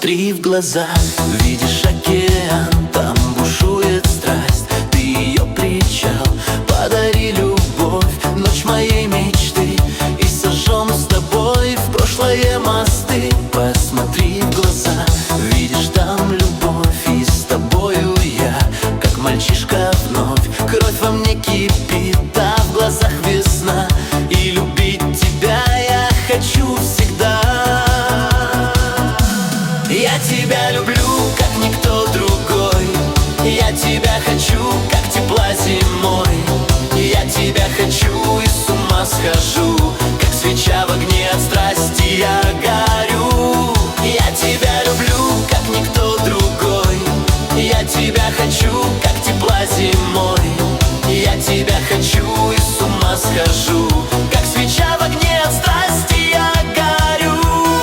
Посмотри в глаза, видишь океан, там бушует страсть. Ты ее причал, подари любовь, ночь моей мечты, и сожжем с тобой в прошлое мосты. Посмотри в глаза, видишь там любовь, и с тобою я, как мальчишка вновь. Кровь во мне кипит, а в глазах весна, и любить тебя я хочу всегда. Я тебя люблю, как никто другой. Я тебя хочу, как тепла зимой. Я тебя хочу и с ума схожу, как свеча в огне от страсти я горю. Я тебя люблю, как никто другой. Я тебя хочу, как тепла зимой. Я тебя хочу и с ума схожу, как свеча в огне от страсти я горю.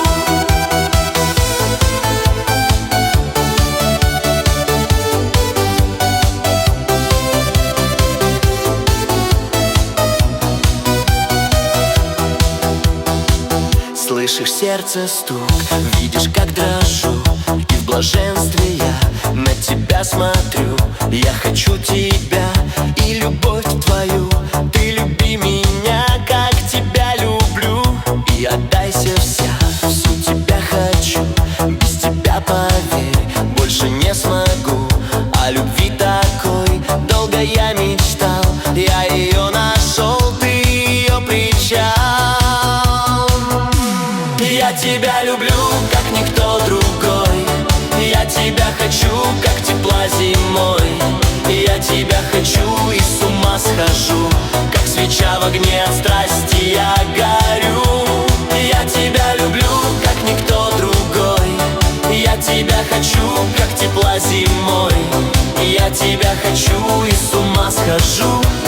Слышишь сердце стук, видишь, как дрожу, и в блаженстве я на тебя смотрю. Я хочу тебя и любовь твою, ты люби меня, как тебя люблю. И отдайся вся, всю тебя хочу, без тебя, поверь, больше не смогу. О любви такой долго я мечтал, я ее нашел, ты ее причал. Я тебя люблю, как никто другой. Я тебя хочу, как тепла зимой. Я тебя хочу и с ума схожу, как свеча в огне от страсти я горю. Я тебя люблю, как никто другой. Я тебя хочу, как тепла зимой. Я тебя хочу и с ума схожу,